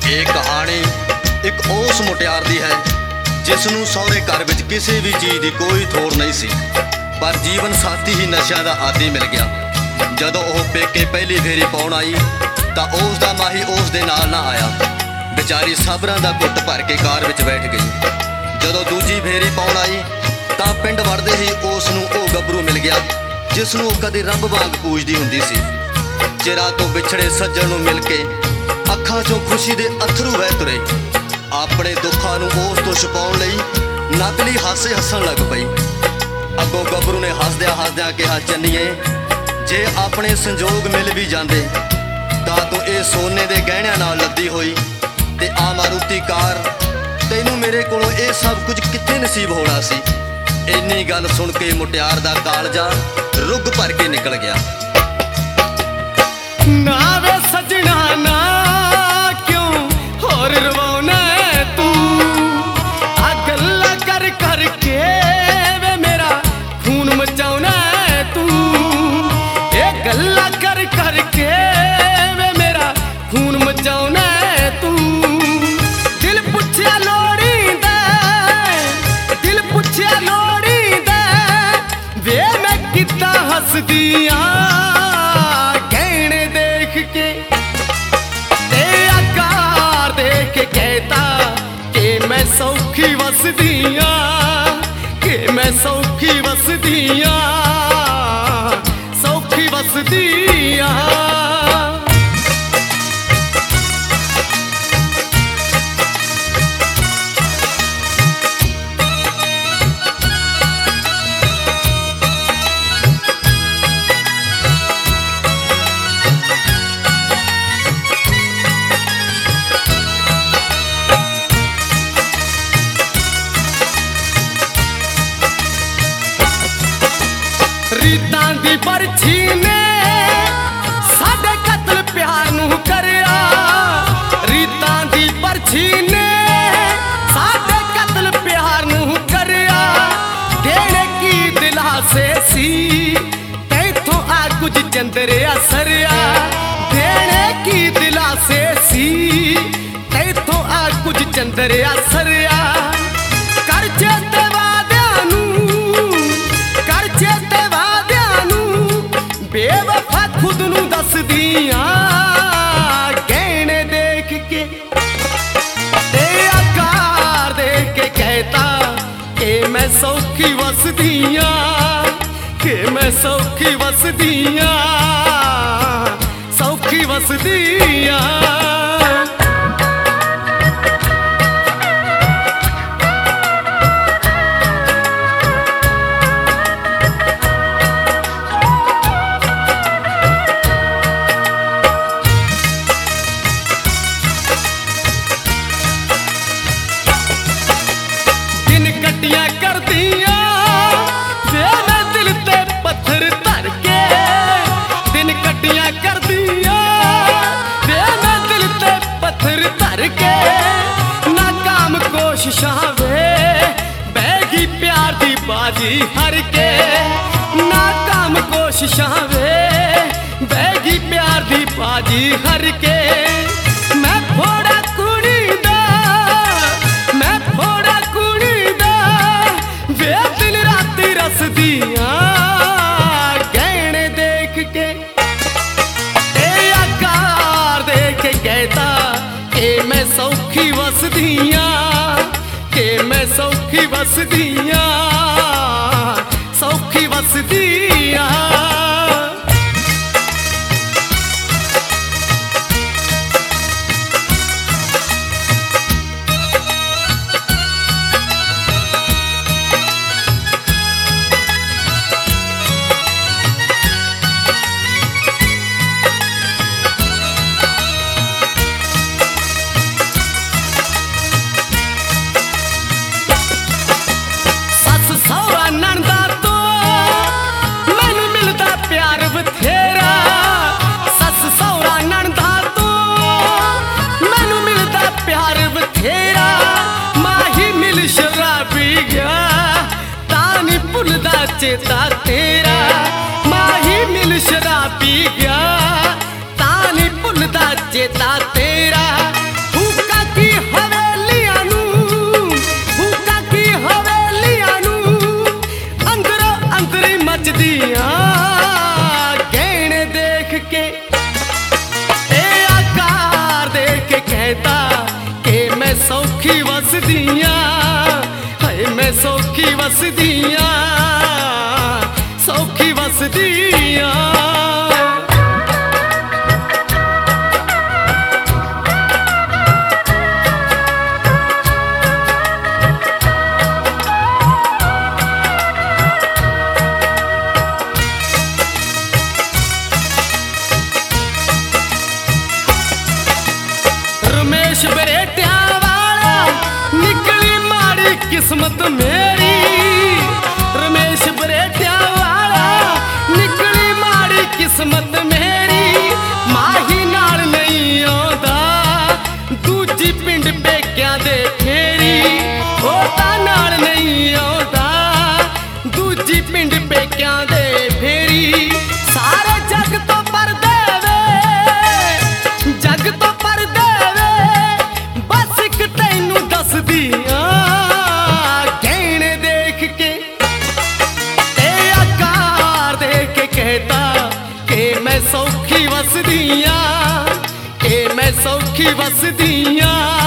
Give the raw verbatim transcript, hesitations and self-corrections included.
ਇਹ ਕਹਾਣੀ ਇੱਕ ਉਸ ਮੁਟਿਆਰ ਦੀ ਹੈ ਜਿਸ ਨੂੰ ਸਹੁਰੇ ਘਰ ਵਿੱਚ ਕਿਸੇ ਵੀ ਚੀਜ਼ ਦੀ ਕੋਈ ਥੋੜ ਨਹੀਂ ਸੀ, ਪਰ ਜੀਵਨ ਸਾਥੀ ਹੀ ਨਸ਼ਿਆਂ ਦਾ ਆਦੀ ਮਿਲ ਗਿਆ। ਜਦੋਂ ਉਹ ਪੇਕੇ ਪਹਿਲੀ ਫੇਰੀ ਪਾਉਣ ਆਈ ਤਾਂ ਉਸ ਦਾ ਮਾਹੀ ਉਸ ਦੇ ਨਾਲ ਨਾ ਆਇਆ। ਵਿਚਾਰੀ ਸਬਰਾਂ ਦਾ ਘੁੱਟ ਭਰ ਕੇ ਕਾਰ ਵਿੱਚ ਬੈਠ ਗਈ। ਜਦੋਂ ਦੂਜੀ ਫੇਰੀ ਪਾਉਣ ਆਈ ਤਾਂ ਪਿੰਡ ਵੜਦੇ ਹੀ ਉਸ ਨੂੰ ਉਹ ਗੱਭਰੂ ਮਿਲ ਗਿਆ ਜਿਸ ਨੂੰ ਉਹ ਕਦੇ ਰੱਬ ਵਾਂਗ ਪੂਜਦੀ ਹੁੰਦੀ ਸੀ। ਚਿਰਾਂ ਤੋਂ ਵਿਛੜੇ ਸੱਜਣ ਨੂੰ ਮਿਲ ਕੇ ਅੱਖਾਂ 'ਚੋਂ ਖੁਸ਼ੀ ਦੇ ਅੱਥਰੂ ਵਹਿ ਤੁਰੇ। ਆਪਣੇ ਦੁੱਖਾਂ ਨੂੰ ਉਸ ਤੋਂ ਛੁਪਾਉਣ ਲਈ ਨਕਲੀ ਹਾਸੇ ਹੱਸਣ ਲੱਗ ਪਈ। ਅੱਗੋਂ ਗੱਭਰੂ ਨੇ ਹੱਸਦਿਆਂ ਹੱਸਦਿਆਂ ਕਿਹਾ, ਚੰਨੀਏ ਜੇ ਆਪਣੇ ਸੰਜੋਗ ਮਿਲ ਵੀ ਜਾਂਦੇ ਤਾਂ ਤੂੰ ਇਹ ਸੋਨੇ ਦੇ ਗਹਿਣਿਆਂ ਨਾਲ ਲੱਦੀ ਹੋਈ ਤੇ ਆ ਮਾਰੂਤੀ ਕਾਰ, ਤੈਨੂੰ ਮੇਰੇ ਕੋਲੋਂ ਇਹ ਸਭ ਕੁਝ ਕਿੱਥੇ ਨਸੀਬ ਹੋਣਾ ਸੀ। ਇੰਨੀ ਗੱਲ ਸੁਣ ਕੇ ਮੁਟਿਆਰ ਦਾ ਕਾਲਜਾ ਰੁੱਗ ਭਰ ਕੇ ਨਿਕਲ ਗਿਆ। ਨਾ ਵੇ ਸਜਣਾ ਨਾ ਕਿਉਂ ਹੋਰ ਰਵਾਉਣਾ ਤੂੰ, ਆ ਗੱਲਾਂ ਕਰ ਕਰਕੇ ਵੇ ਮੇਰਾ ਖੂਨ ਮਚਾਉਣਾ ਤੂੰ। ਇਹ ਗੱਲਾਂ ਕਰ ਕਰਕੇ ਵੇ ਮੇਰਾ ਖੂਨ ਮਚਾਉਣਾ ਤੂੰ। ਦਿਲ ਪੁੱਛਿਆ ਲੋੜੀਂਦਾ, ਦਿਲ ਪੁੱਛਿਆ ਲੋੜੀਂਦਾ ਵੇ ਮੈਂ ਕਿੱਦਾਂ ਹੱਸਦੀ ਆਂ ਸੌਖੀ ਵਸਦੀਆਂ, ਕਿ ਮੈਂ ਸੌਖੀ ਵਸਦੀਆਂ, ਸੌਖੀ ਵਸਦੀਆਂ। ਰੀਤਾਂ ਦੀ ਪਰਛੀ ਨੇ ਸਾਡੇ ਕਤਲ ਪਿਆਰ ਨੂੰ ਕਰਿਆ। ਰੀਤਾਂ ਦੀ ਪਰਛੀ ਨੇ ਸਾਡੇ ਕਤਲ ਪਿਆਰ ਨੂੰ ਕਰਿਆ। ਦੇਣੇ ਕੀ ਦਿਲਾਸੇ ਸੀ ਤੈਥੋਂ ਆ ਕੁਝ ਚੰਦਰਿਆ ਸਰਿਆ। ਦੇਣੇ ਕੀ ਦਿਲਾਸੇ ਸੀ ਤੈਥੋਂ ਆ ਕੁਝ ਚੰਦਰਿਆ ਸਰਿਆ। ਕਰਜ਼ੇ ਤੇ ਵਾਦਿਆਂ ਨੂੰ, ਕਰਜ਼ੇ ਤੇ ਬੇਵਫਾ ਖੁਦ ਨੂੰ ਦੱਸਦੀਆਂ ਗਹਿਣੇ ਦੇਖ ਕੇ ਤੇ ਆਕਾਰ ਦੇਖ ਕੇ ਕਹਿਤਾ ਕਿ ਮੈਂ ਸੌਖੀ ਵਸਦੀਆਂ, ਕਿ ਮੈਂ ਸੌਖੀ ਵਸਦੀਆਂ, ਸੌਖੀ ਵਸਦੀਆਂ। ਕੱਟੀਆਂ ਕਰਦੀਆਂ ਵੇ ਮੈਂ ਦਿਲ ਤੇ ਪੱਥਰ ਧਰ ਕੇ। ਦਿਨ ਕੱਟੀਆਂ ਕਰਦੀਆਂ ਵੇ ਮੈਂ ਦਿਲ ਤੇ ਪੱਥਰ ਧਰ ਕੇ। ਨਾਕਾਮ ਕੋਸ਼ਿਸ਼ਾਂ ਵੇ ਬਹਿ ਗਈ ਪਿਆਰ ਦੀ ਬਾਜੀ ਹਾਰ ਕੇ। ਨਾਕਾਮ ਕੋਸ਼ਿਸ਼ਾਂ ਵੇ ਬਹਿ ਗਈ ਪਿਆਰ ਦੀ ਬਾਜੀ ਹਾਰ ਕੇ। ਮੈਂ ਫੋੜਾ ਕੁੜੀ ਦਾ, ਮੈਂ ਫੋੜਾ ਵੇ ਦਿਨ ਰਾਤੀ ਰਸਦੀਆਂ ਗਹਿਣੇ ਦੇਖ ਕੇ ਤੇ ਆਕਾਰ ਦੇਖ ਕੇ ਕਹਿਤਾ ਕਿ ਮੈਂ ਸੌਖੀ ਵਸਦੀਆਂ, ਕਿ ਮੈਂ ਸੌਖੀ ਵਸਦੀਆਂ, ਸੌਖੀ ਵਸਦੀਆਂ। चेता तेरा माही मिल शराबी गया, तानी भुलदा चेता तेरा। ਵਸਦੀਆਂ ਸੌਖੀ ਵਸਦੀਆਂ ਰਮੇਸ਼ ਬਰੇਟਿਆਂ ਵਾਲਾ ਨਿਕਲੀ ਮਾੜੀ ਕਿਸਮਤ ਮੇਰੀ ਰਮੇਸ਼ ਬਰੇਟਿਆਂ ਵਾਲਾ ਨਿਕਲੀ ਮਾੜੀ ਕਿਸਮਤ ਮੇਰੀ ਮਾਹੀ ਨਾਲ ਨਹੀਂ ਆਉਂਦਾ ਦੂਜੀ ਪਿੰਡ ਪੇਕਿਆਂ ਦੇ ਫੇਰੀ ਉਹਦਾ ਨਾਲ ਨਹੀਂ ਆਉਂਦਾ ਦੂਜੀ ਪਿੰਡ ਪੇਕਿਆਂ ਦੇ ਫੇਰੀ ਸਾਰੇ ਜੱਗ ਤੋਂ ਪਰਦੇ ਵੇ ਜੱਗ ਤੋਂ ਪਰਦੇ ਵੇ ਬਸ ਇੱਕ ਤੈਨੂੰ ਦੱਸਦੀਆਂ ਗਹਿਣੇ ਦੇਖ ਕੇ ਤੇ ਆਕਾਰ ਦੇਖ ਕੇ ਕਹਿਤਾ ਕਿ ਮੈਂ ਸੌਖੀ ਵਸਦੀਆਂ ਕਿ ਮੈਂ ਸੌਖੀ ਵਸਦੀਆਂ